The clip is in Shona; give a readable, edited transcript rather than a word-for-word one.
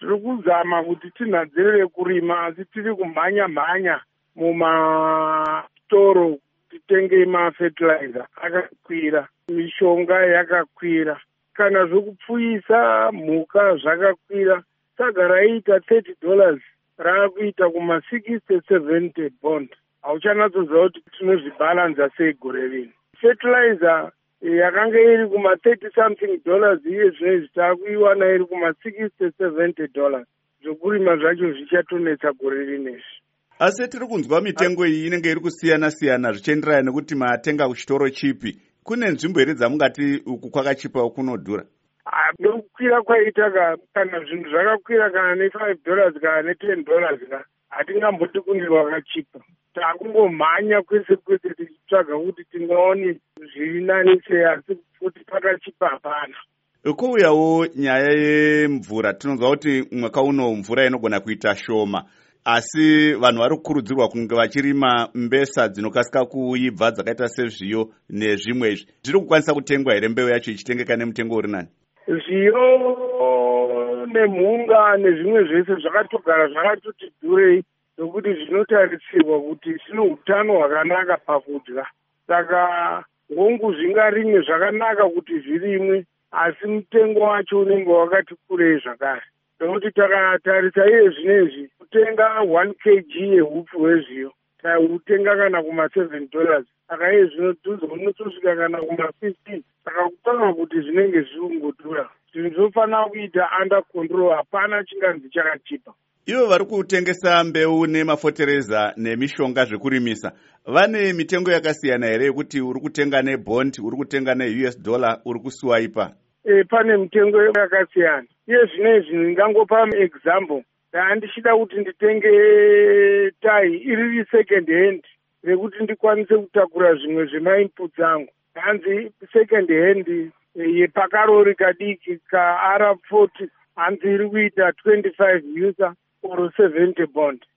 tiri kuzama kuti tinhadzirire kurima, asi tiri kumhanya-mhanya mumasitoro titenge mafetilizer akakwira, mishonga yakakwira, kana zvokupfuyisa mhuka zvakakwira. Saka raiita $30 raakuita kuma-60-70 bond. Hauchanatsoziva kuti tinozvibhalanza sei gore rino. Fertilizer yakanga iri kuma-30 something dollars, iye zvinezvi taakuiwana iri kuma-60-70 zvokurima zvacho zvichatonetsa gore rinezvi. Asi tiri kunzwa mitengo iyi inenge iri kusiyana-siyana zvichienderana nekuti matenga kuchitoro chipi. Kune nzvimbo here dzamungati uku kwakachipa uku kunodhura? Nokukwira kwaita kana zvinhu zvakakwira kana ne$5 kana ne$10 hatingamboti kune rwakachipa. Takungomhanya kwese kwese tichitsvaga kuti tingaone zviri nani sei, asi kuti pakachipa hapana. Kouyawo nyaya yemvura, tinonzwa kuti mwaka uno mvura inogona kuita shoma, asi vanhu vari kukurudzirwa kunge vachirima mbesa dzinokasika kuibva dzakaita sezviyo nezvimwe izvi. Zviri kukwanisa kutengwa here mbeu yacho ichitengeka nemutengo uri nani? Zviyo nemhunga nezvimwe zvese zvakatogara zvakatoti dhurei, nokuti zvinotarisirwa kuti zvine utano hwakanaka pakudya. Saka hongu zvingarimwe zvakanaka kuti zvirimwe, asi mutengo wacho unenge wakati kurei zvakare. Nokuti takatarisa iye zvinezvi, kutenga 1 kg yehupfu hwezviyo taiutenga kana kuma$7. Saka iye zvinodhudza unotosvika kana kuma-15. Saka kutaura kuti zvinenge zvikungodhura, zvinhu zvofanira kuita under control, hapana chinganzi chakachipa. Ivo vari kutengesa mbeu nemafotereza nemishonga zvekurimisa, vane mitengo yakasiyana here yekuti uri kutenga nebond, uri kutenga ne$, uri kusuwaipa? Pane mitengo yakasiyana. Iye zvinezvi ndingangopa example. Handichida kuti nditenge tai iri second hand rekuti ndikwanise kutakura zvimwe zvemainputs angu. Hanzi second hand yepakarori kadiki kaR40 hanzi iri kuita 25 user or 70 bond.